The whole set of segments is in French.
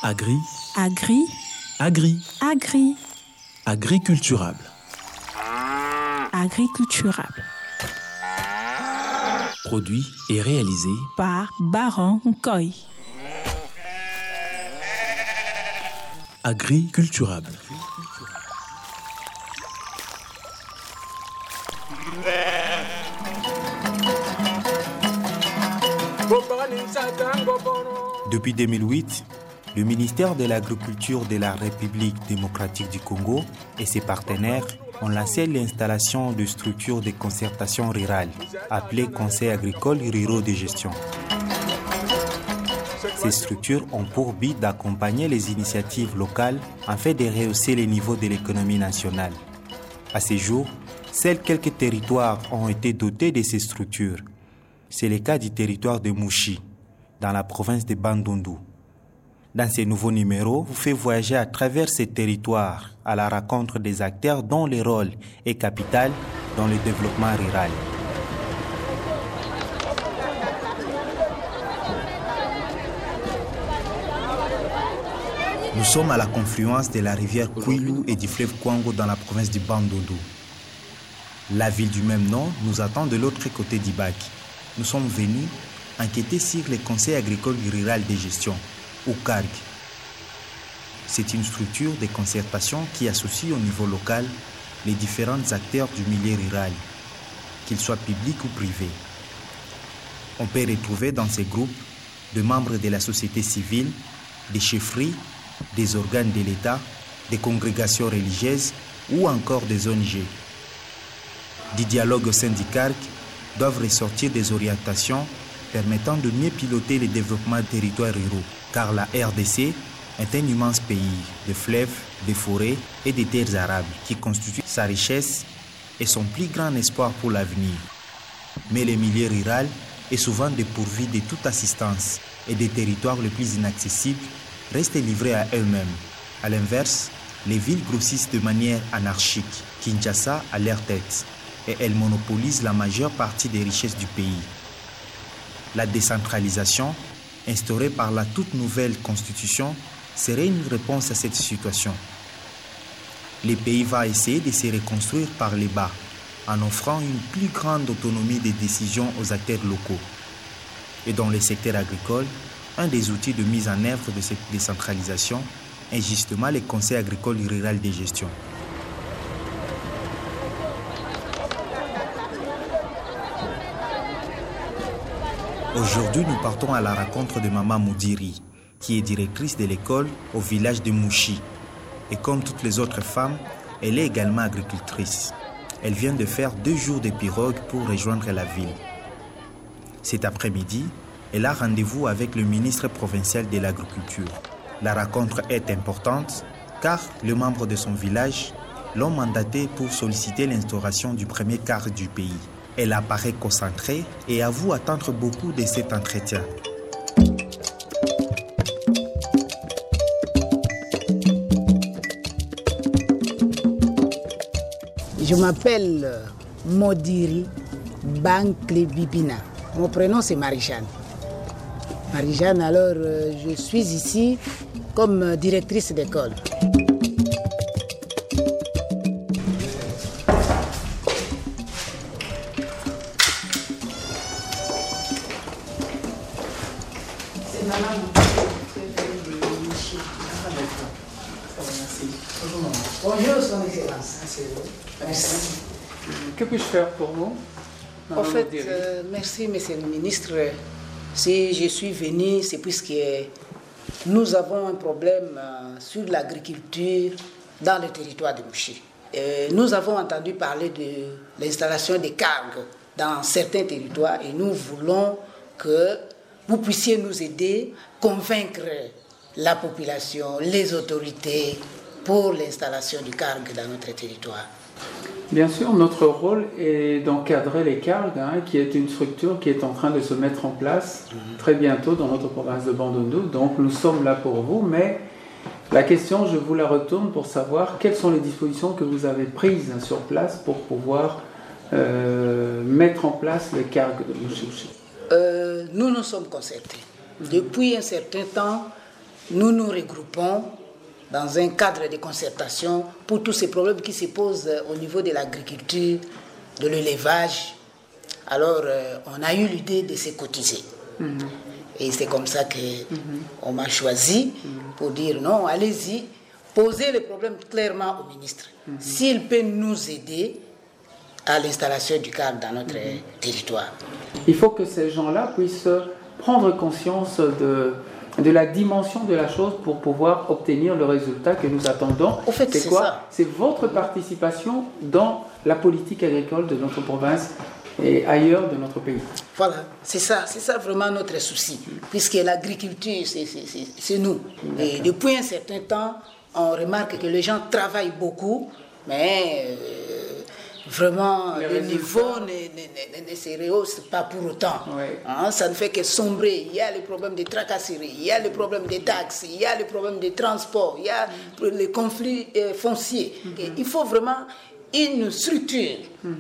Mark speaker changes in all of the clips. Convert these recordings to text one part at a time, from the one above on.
Speaker 1: Agri.
Speaker 2: Agri.
Speaker 1: Agri.
Speaker 2: Agri.
Speaker 1: Agriculturable.
Speaker 2: Agriculturable.
Speaker 1: Produit et réalisé
Speaker 2: Par Baron Nkoy.
Speaker 1: Agriculturable.
Speaker 3: Depuis 2008, le ministère de l'Agriculture de la République démocratique du Congo et ses partenaires ont lancé l'installation de structures de concertation rurale, appelées conseils agricoles ruraux de gestion. Ces structures ont pour but d'accompagner les initiatives locales afin de rehausser le niveau de l'économie nationale. À ce jour, seuls quelques territoires ont été dotés de ces structures. C'est le cas du territoire de Mouchi, dans la province de Bandundu. Dans ces nouveaux numéros, vous faites voyager à travers ces territoires à la rencontre des acteurs dont le rôle est capital dans le développement rural. Nous sommes à la confluence de la rivière Kwilu et du fleuve Kwango dans la province du Bandundu. La ville du même nom nous attend de l'autre côté du bac. Nous sommes venus enquêter sur le Conseil agricole rural de gestion, ou CARG. C'est une structure de concertation qui associe au niveau local les différents acteurs du milieu rural, qu'ils soient publics ou privés. On peut retrouver dans ces groupes des membres de la société civile, des chefferies, des organes de l'État, des congrégations religieuses ou encore des ONG. Du dialogue au sein du CARG doivent ressortir des orientations permettant de mieux piloter le développement des territoires ruraux, car la RDC est un immense pays de fleuves, de forêts et de terres arables qui constituent sa richesse et son plus grand espoir pour l'avenir. Mais le milieu rural est souvent dépourvu de toute assistance et des territoires les plus inaccessibles restent livrés à eux-mêmes. À l'inverse, les villes grossissent de manière anarchique, Kinshasa à leur tête, et elles monopolisent la majeure partie des richesses du pays. La décentralisation, instaurée par la toute nouvelle constitution, serait une réponse à cette situation. Le pays va essayer de se reconstruire par les bas, en offrant une plus grande autonomie des décisions aux acteurs locaux. Et dans le secteur agricole, un des outils de mise en œuvre de cette décentralisation est justement le Conseil agricole rural de gestion. Aujourd'hui, nous partons à la rencontre de Maman Moudiri, qui est directrice de l'école au village de Mouchi. Et comme toutes les autres femmes, elle est également agricultrice. Elle vient de faire 2 jours de pirogue pour rejoindre la ville. Cet après-midi, elle a rendez-vous avec le ministre provincial de l'Agriculture. La rencontre est importante car les membres de son village l'ont mandaté pour solliciter l'instauration du premier CARG du pays. Elle apparaît concentrée et avoue attendre beaucoup de cet entretien.
Speaker 4: Je m'appelle Modiri Bankle Bibina. Mon prénom c'est Marie-Jeanne. Marie-Jeanne, alors je suis ici comme directrice d'école. Bonjour, son excellence. Merci.
Speaker 5: Que puis-je faire pour vous?
Speaker 4: En fait, merci, monsieur le ministre. Si je suis venu, c'est puisque nous avons un problème sur l'agriculture dans le territoire de Mouchi. Nous avons entendu parler de l'installation des CARG dans certains territoires et nous voulons que vous puissiez nous aider, convaincre la population, les autorités pour l'installation du CARG dans notre territoire.
Speaker 5: Bien sûr, notre rôle est d'encadrer les CARG, qui est une structure qui est en train de se mettre en place très bientôt dans notre province de Bandundu. Donc nous sommes là pour vous, mais la question, je vous la retourne pour savoir quelles sont les dispositions que vous avez prises sur place pour pouvoir mettre en place les cargues de Mouchi.
Speaker 4: Nous nous sommes concertés. Depuis un certain temps, nous nous regroupons dans un cadre de concertation pour tous ces problèmes qui se posent au niveau de l'agriculture, de l'élevage. Alors, on a eu l'idée de se cotiser. Et c'est comme ça qu'on m'a choisi pour dire non, allez-y, posez les problèmes clairement au ministre. S'il peut nous aider à l'installation du cadre dans notre territoire.
Speaker 5: Il faut que ces gens-là puissent prendre conscience de la dimension de la chose pour pouvoir obtenir le résultat que nous attendons.
Speaker 4: Au fait, c'est
Speaker 5: quoi
Speaker 4: ça.
Speaker 5: C'est votre participation dans la politique agricole de notre province et ailleurs de notre pays.
Speaker 4: Voilà, c'est ça vraiment notre souci, puisque l'agriculture, c'est nous. Et depuis un certain temps, on remarque que les gens travaillent beaucoup, mais vraiment, le niveau ne se rehausse pas pour autant.
Speaker 5: Ouais.
Speaker 4: Hein, ça ne fait que sombrer. Il y a les problèmes de tracasserie, il y a les problèmes de taxes, il y a les problèmes de transport, il y a les conflits fonciers. Et il faut vraiment une structure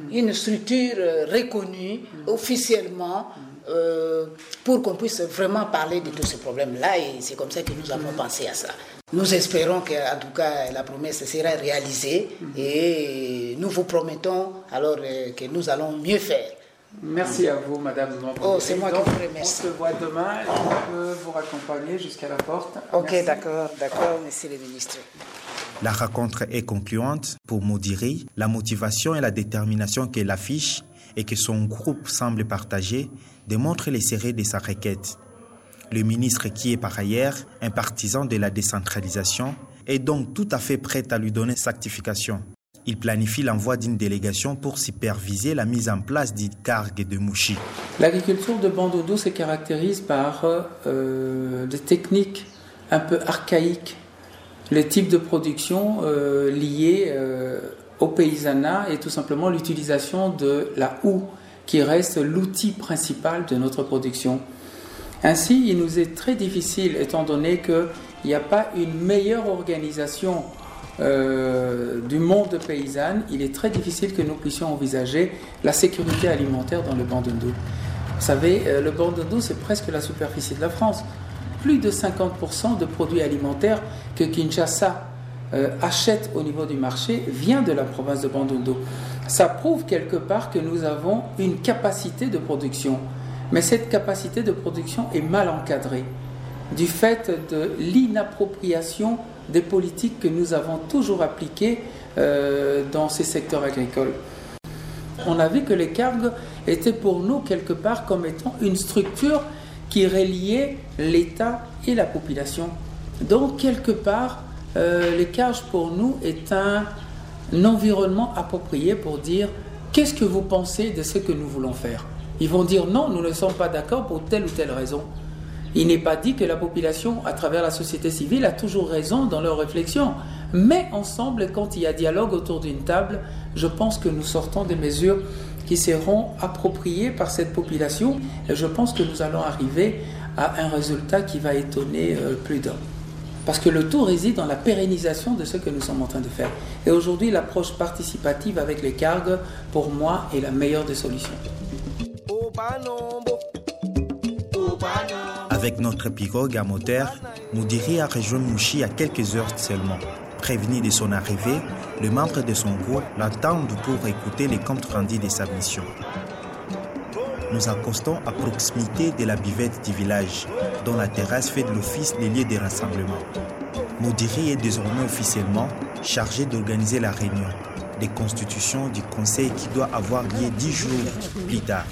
Speaker 4: reconnue officiellement pour qu'on puisse vraiment parler de tous ces problèmes-là. Et c'est comme ça que nous avons pensé à ça. Nous espérons qu'en tout cas la promesse sera réalisée et nous vous promettons alors que nous allons mieux faire.
Speaker 5: Merci à vous, Madame.
Speaker 4: Oh, c'est moi qui vous remercie.
Speaker 5: On se voit demain et on peut vous raccompagner jusqu'à la porte.
Speaker 4: Ok,
Speaker 5: Merci.
Speaker 4: d'accord, monsieur le ministre.
Speaker 3: La rencontre est concluante pour Modiri. La motivation et la détermination qu'elle affiche et que son groupe semble partager démontrent les sérieux de sa requête. Le ministre, qui est par ailleurs un partisan de la décentralisation, est donc tout à fait prêt à lui donner certification. Il planifie l'envoi d'une délégation pour superviser la mise en place du cargue de Mouchi.
Speaker 5: L'agriculture de Bandundu se caractérise par des techniques un peu archaïques. Le type de production lié au paysanat et tout simplement l'utilisation de la houe qui reste l'outil principal de notre production. Ainsi, il nous est très difficile, étant donné qu'il n'y a pas une meilleure organisation du monde paysan, il est très difficile que nous puissions envisager la sécurité alimentaire dans le Bandundu. Vous savez, le Bandundu, c'est presque la superficie de la France. Plus de 50% de produits alimentaires que Kinshasa achète au niveau du marché vient de la province de Bandundu. Ça prouve quelque part que nous avons une capacité de production. Mais cette capacité de production est mal encadrée du fait de l'inappropriation des politiques que nous avons toujours appliquées dans ces secteurs agricoles. On a vu que les cargues étaient pour nous quelque part comme étant une structure qui reliait l'État et la population. Donc quelque part, les carges pour nous est un environnement approprié pour dire qu'est-ce que vous pensez de ce que nous voulons faire. Ils vont dire non, nous ne sommes pas d'accord pour telle ou telle raison. Il n'est pas dit que la population, à travers la société civile, a toujours raison dans leurs réflexions. Mais ensemble, quand il y a dialogue autour d'une table, je pense que nous sortons des mesures qui seront appropriées par cette population. Et je pense que nous allons arriver à un résultat qui va étonner plus d'un. Parce que le tout réside dans la pérennisation de ce que nous sommes en train de faire. Et aujourd'hui, l'approche participative avec les cargues, pour moi, est la meilleure des solutions.
Speaker 3: Avec notre pirogue à moteur, Modiri a rejoint Mouchi à quelques heures seulement. Prévenu de son arrivée, les membres de son groupe l'attendent pour écouter les comptes rendus de sa mission. Nous accostons à proximité de la buvette du village, dont la terrasse fait de l'office des lieux de rassemblement. Modiri est désormais officiellement chargé d'organiser la réunion de constitution du conseil qui doit avoir lieu 10 jours plus tard.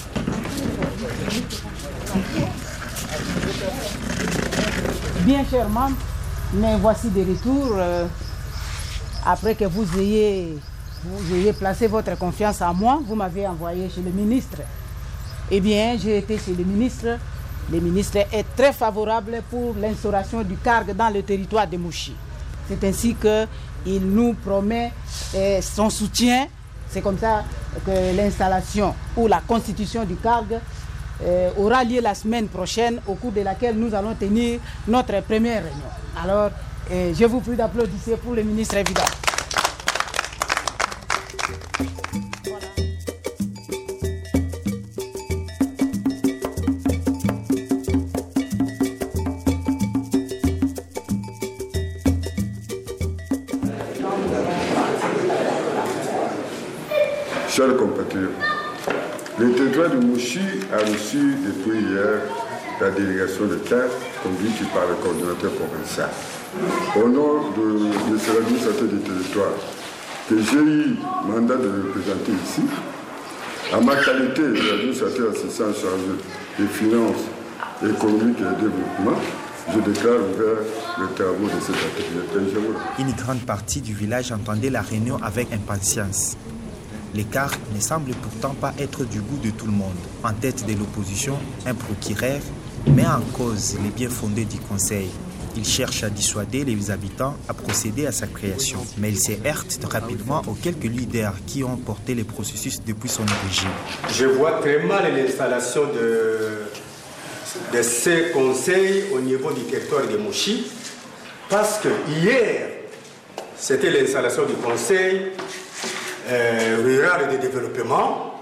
Speaker 4: Bien chers membres, mais voici de retour après que vous ayez placé votre confiance en moi. Vous m'avez envoyé chez le ministre. Eh bien, j'ai été chez le ministre. Le ministre est très favorable pour l'instauration du cargue dans le territoire de Mouchi. C'est ainsi qu'il nous promet son soutien. C'est comme ça que l'installation ou la constitution du cargue aura lieu la semaine prochaine, au cours de laquelle nous allons tenir notre première réunion. Alors, je vous prie d'applaudir pour le ministre évident.
Speaker 6: Chers compatriotes, le territoire de Mouchi a reçu depuis hier la délégation de terre conduite par le coordinateur provincial. Au nom de ce administrateur du territoire que j'ai eu mandat de représenter ici, en ma qualité d'administrateur assistant chargé des finances économiques et de développement, je déclare ouvert le travaux de cet atelier.
Speaker 3: Une grande partie du village entendait la réunion avec impatience. L'écart ne semble pourtant pas être du goût de tout le monde. En tête de l'opposition, un procureur met en cause les biens fondés du conseil. Il cherche à dissuader les habitants à procéder à sa création. Mais il se heurte rapidement aux quelques leaders qui ont porté le processus depuis son origine.
Speaker 7: Je vois très mal l'installation de ces conseils au niveau du territoire de Mouchi, parce que hier, c'était l'installation du conseil rural de développement.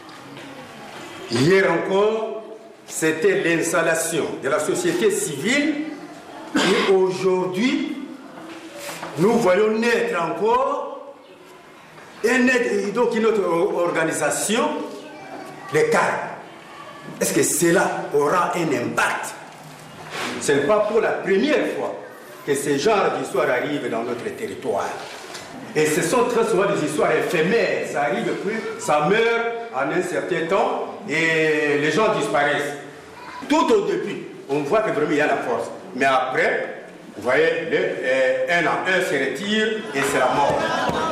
Speaker 7: Hier encore, c'était l'installation de la société civile. Et aujourd'hui, nous voyons naître encore une autre organisation, les cadres. Est-ce que cela aura un impact? Ce n'est pas pour la première fois que ce genre d'histoire arrive dans notre territoire. Et ce sont très souvent des histoires éphémères. Ça arrive puis ça meurt en un certain temps et les gens disparaissent. Tout au début, on voit que vraiment il y a la force. Mais après, vous voyez, un à un se retire et c'est la mort.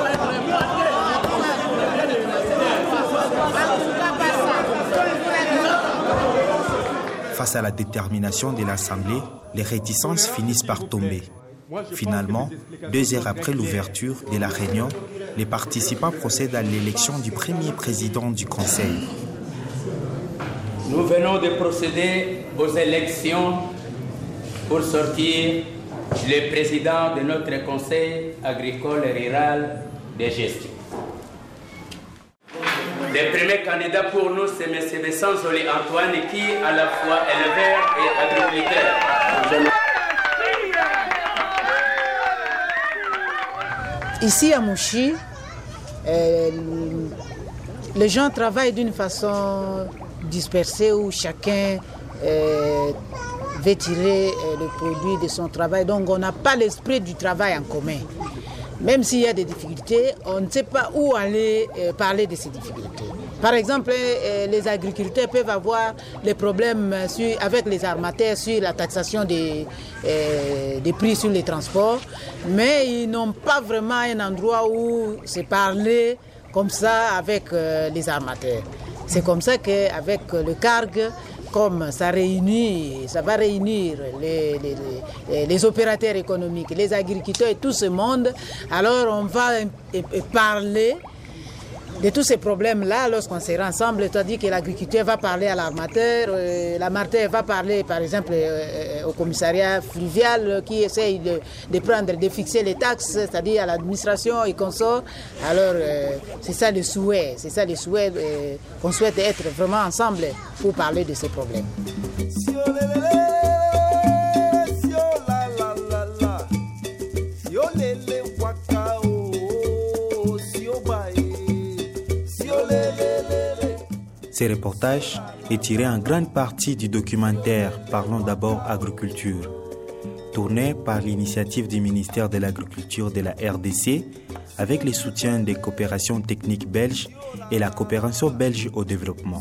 Speaker 3: Face à la détermination de l'Assemblée, les réticences finissent par tomber. Finalement, 2 heures après l'ouverture de la réunion, les participants procèdent à l'élection du premier président du Conseil.
Speaker 8: Nous venons de procéder aux élections pour sortir le président de notre Conseil agricole et rural de gestion. Le premier candidat pour nous, c'est M. Bessanzoli Antoine, qui est à la fois éleveur et agriculteur.
Speaker 4: Ici à Mouchi, les gens travaillent d'une façon dispersée où chacun veut tirer le produit de son travail. Donc on n'a pas l'esprit du travail en commun. Même s'il y a des difficultés, on ne sait pas où aller parler de ces difficultés. Par exemple, les agriculteurs peuvent avoir des problèmes avec les armateurs sur la taxation des prix sur les transports, mais ils n'ont pas vraiment un endroit où se parler comme ça avec les armateurs. C'est comme ça qu'avec le CARG, comme ça va réunir les opérateurs économiques, les agriculteurs et tout ce monde, alors on va parler de tous ces problèmes-là lorsqu'on sera ensemble. C'est-à-dire que l'agriculteur va parler à l'armateur, l'armateur va parler par exemple au commissariat fluvial qui essaye de fixer les taxes, c'est-à-dire à l'administration et consorts. Alors c'est ça le souhait, qu'on souhaite être vraiment ensemble pour parler de ces problèmes.
Speaker 3: Ce reportage est tiré en grande partie du documentaire Parlons d'abord agriculture, tourné par l'initiative du ministère de l'Agriculture de la RDC avec le soutien des coopérations techniques belges et la coopération belge au développement.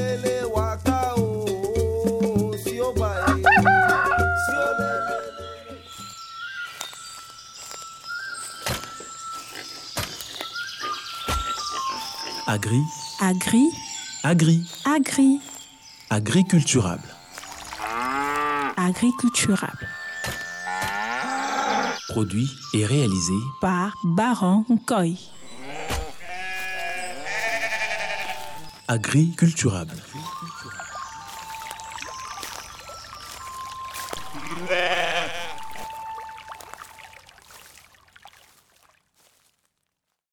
Speaker 1: Agri,
Speaker 2: Agri,
Speaker 1: agri,
Speaker 2: agri,
Speaker 1: agriculturable.
Speaker 2: agriculturable.
Speaker 1: Produit et réalisé
Speaker 2: Par Baron Nkoy.
Speaker 1: agriculturable.